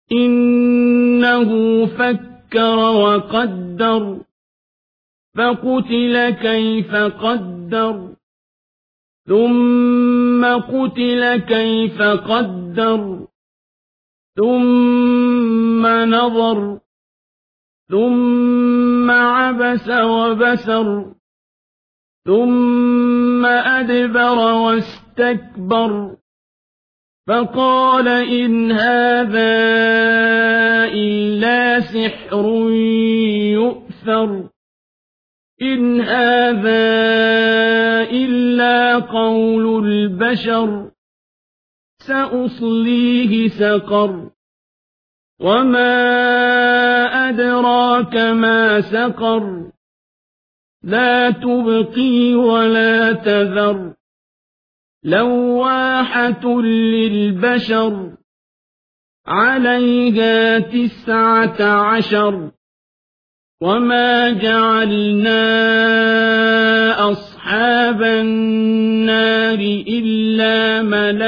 إنه فكر وقدر فقتل كيف قدر ثم قتل كيف قدر ثم نظر ثم عبس وبسر ثم أدبر واستكبر فقال إن هذا إلا سحر يؤثر إن هذا إلا قول البشر سأصليه سقر وما أدراك ما سقر لا تبقي ولا تذر لواحة للبشر عليها 19 وما جعلنا أصحاب النار إلا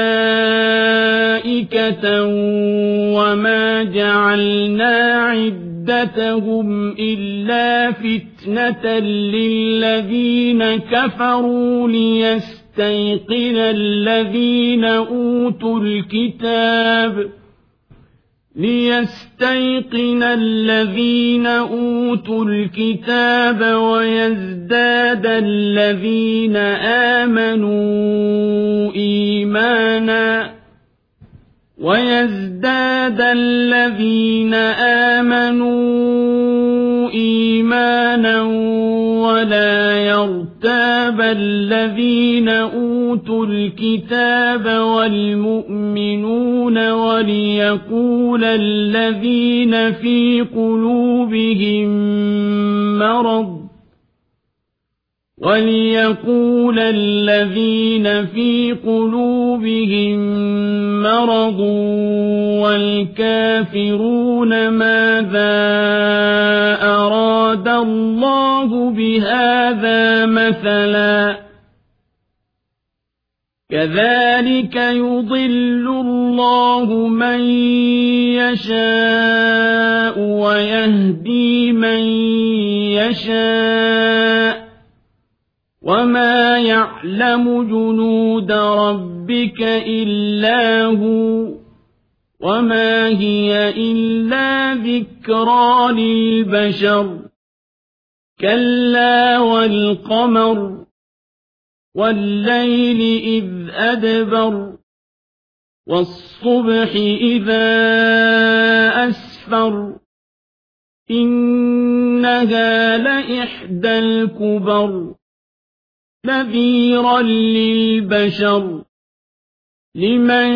ملائكة وما جعلنا عدتهم إلا فتنة للذين كفروا ليستيقن الذين أوتوا الكتاب ويزداد الذين آمنوا إيمانا ولا يرتاب الذين أوتوا الكتاب والمؤمنون وليقول الذين في قلوبهم مرض والكافرون ماذا أراد الله بهذا مثلا كذلك يضل الله من يشاء ويهدي من يشاء وما يعلم جنود ربك إلا هو وما هي إلا ذكرى للبشر كلا والقمر والليل إذ أدبر والصبح إذا أسفر إنها لإحدى الكبر نذيرا للبشر لمن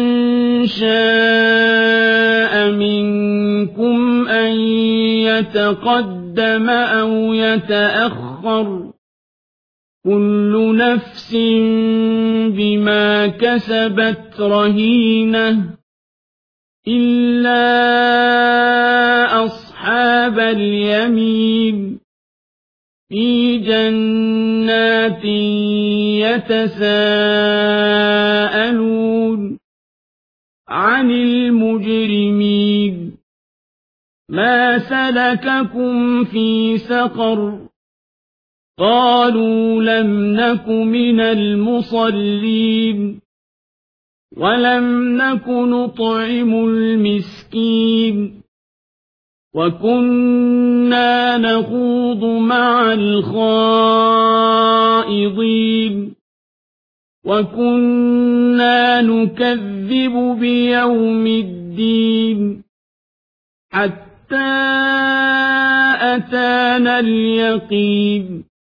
شاء منكم أن يتقدم أو يتأخر كل نفس بما كسبت رهينة إلا أصحاب اليمين في جنات يتساءلون عن المجرمين ما سلككم في سقر قالوا لم نك من المصلين ولم نك نطعم المسكين وكنا نخوض مع الخائضين وكنا نكذب بيوم الدين حتى أتانا اليقين